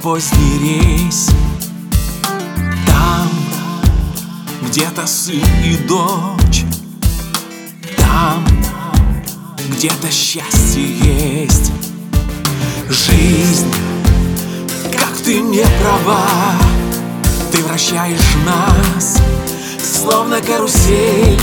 поздний рейс. Там где-то сын и дочь, там где-то счастье есть. Жизнь, как ты не права, ты вращаешь нас, словно карусель.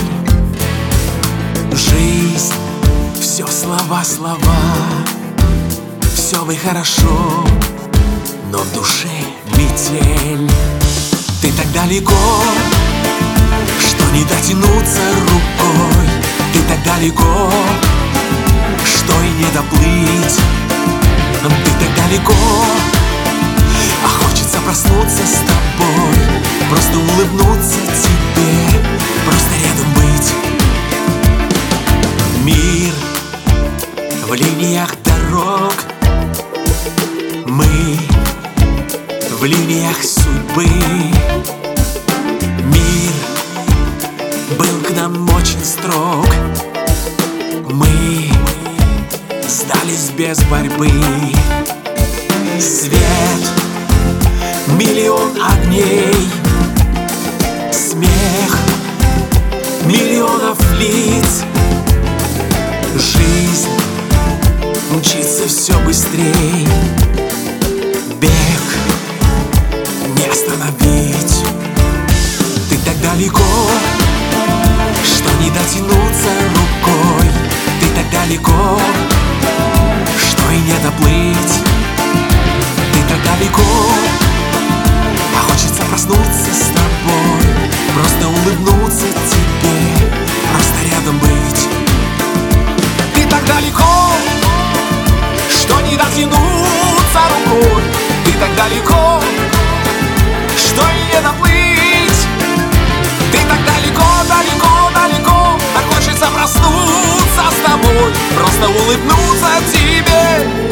Жизнь, все слова, слова, все бы хорошо, но в душе метель. Ты так далеко, что не дотянуться рукой. Ты так далеко, что и не доплыть. Ты так далеко, а хочется проснуться с тобой, просто улыбнуться тебе, просто рядом быть. Мир в линиях дорог, мы в линиях судьбы. Мир был к нам очень строг, мы сдались без борьбы. Свет, миллион огней, смех миллионов лиц. Жизнь мчится все быстрей, бег не остановить. Ты так далеко, что не дотянуться рукой. Ты так далеко, что и не доплыть. Ты так далеко, а хочется проснуться с тобой, просто улыбнуться тебе, просто рядом быть. Ты так далеко, что не дотянуться рукой. Ты так далеко, что и не доплыть. Ты так далеко, далеко, далеко, а хочется проснуться с тобой, просто улыбнуться тебе.